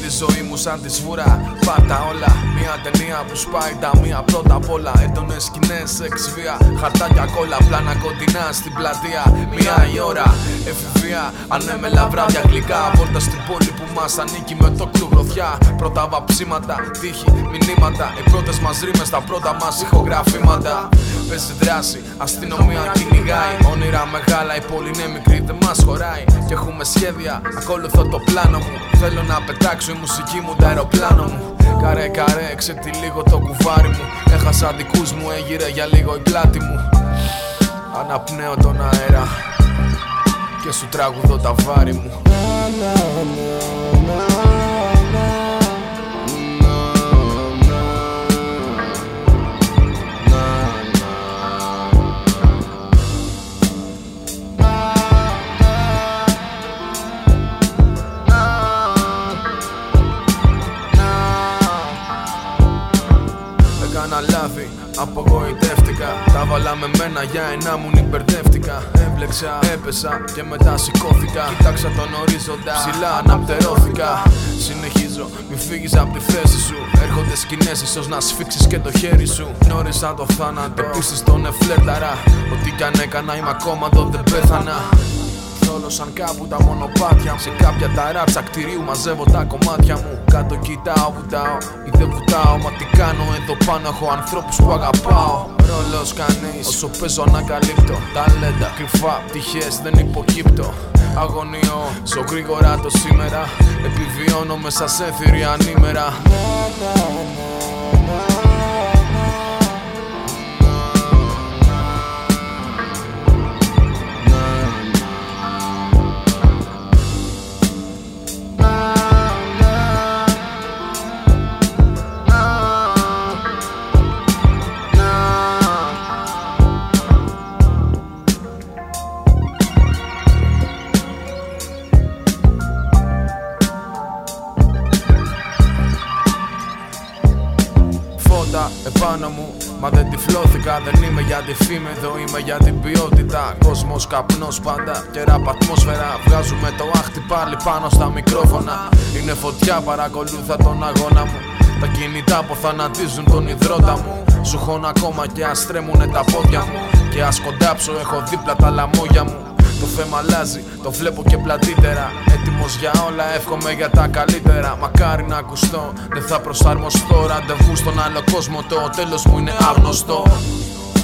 τη ζωή μου σαν τη σβούρα. Πάρτα όλα, μια ταινία που σπάει τα μία πρώτα απ' όλα. Έντονες σκηνές, σεξ, βία, χαρτάκια κόλλα, πλάνα κοντινά στην πλατεία. Μία η ώρα, εφηβεία, ανέμελα βράδια γλυκά. Πόρτα στην πόλη που μας ανήκει με το κλου γροθιά. Πρώτα βαψίματα, τύχη, μηνύματα. Οι πρώτες μας ρήμες, τα πρώτα μας ηχογραφήματα. Παίζει δράση, αστυνομία κυνηγάει. Όνειρα μεγάλα, η πόλη είναι μικρή, δεν μας χωράει. Και έχουμε σχέδια, ακολουθώ το πλάνο μου. Θέλω να πετάξω η μουσική μου, το αεροπλάνο μου. Καρέ καρέ, εξαιτεί λίγο το κουβάρι μου. Έχασα δικούς μου, έγειρε για λίγο η πλάτη μου. Αναπνέω τον αέρα και σου τραγουδώ τα βάρη μου. Έκανα λάθη, απογοητεύτηκα. Τα βάλα με μένα για ένα μου μπερδεύτηκα. Έμπλεξα, έπεσα και μετά σηκώθηκα. Κοίταξα τον ορίζοντα, ψηλά αναπτερώθηκα. Συνεχίζω, μη φύγεις απ' τη θέση σου. Έρχονται σκηνές, ίσως να σφίξεις και το χέρι σου. Γνώρισα το θάνατο, επίσης τον εφλέρταρα. Ό,τι κι αν έκανα είμαι ακόμα εδώ, δεν πέθανα. Θόλωσαν κάπου τα μονοπάτια μου. Σε κάποια ταράτσα κτηρίου μαζεύω τα κομμάτια μου. Κάτω κοιτάω, βουτάω ή δεν βουτάω. Μα τι κάνω εδώ πάνω, έχω ανθρώπους που αγαπάω. Ρόλος κανείς, όσο παίζω ανακαλύπτω. Ταλέντα, κρυφά, πτυχές, δεν υποκύπτω. Αγωνιώ, ζω γρήγορα το σήμερα. Επιβιώνω μέσα σε θηρία ανήμερα. Επάνω μου, μα δεν τυφλώθηκα. Δεν είμαι για τη φήμη, εδώ είμαι για την ποιότητα. Κόσμος, καπνός πάντα και ραπ ατμόσφαιρα. Βγάζουμε το άχτη πάλι πάνω στα μικρόφωνα. Είναι φωτιά, παρακολούθα τον αγώνα μου. Τα κινητά αποθανατίζουν τον υδρότα μου. Σου χώνω ακόμα και ας τρέμουνε τα πόδια μου. Και ας κοντάψω, έχω δίπλα τα λαμόγια μου. Το θέμα αλλάζει, το βλέπω και πλατύτερα. Έτοιμος για όλα, εύχομαι για τα καλύτερα. Μακάρι να ακουστώ, δεν θα προσαρμοστώ. Ραντεβού στον άλλο κόσμο, το τέλος μου είναι άγνωστο.